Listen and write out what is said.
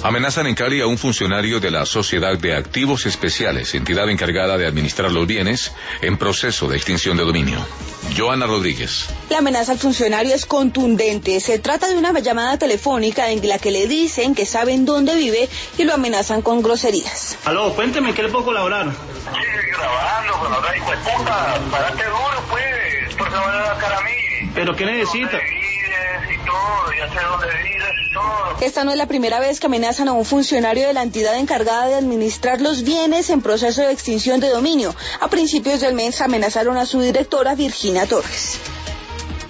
Amenazan en Cali a un funcionario de la Sociedad de Activos Especiales, entidad encargada de administrar los bienes en proceso de extinción de dominio. Joana Rodríguez. La amenaza al funcionario es contundente. Se trata de una llamada telefónica en la que le dicen que saben dónde vive y lo amenazan con groserías. Aló, cuénteme, ¿qué le puedo colaborar? Sigue grabando, pero no, hijo de puta, párate duro, pues, porque me van a sacar a mí. ¿Pero qué necesita? Y todo, ya sé dónde vives y todo. Esta no es la primera vez que amenazan a un funcionario de la entidad encargada de administrar los bienes en proceso de extinción de dominio. A principios del mes amenazaron a su directora, Virginia Torres.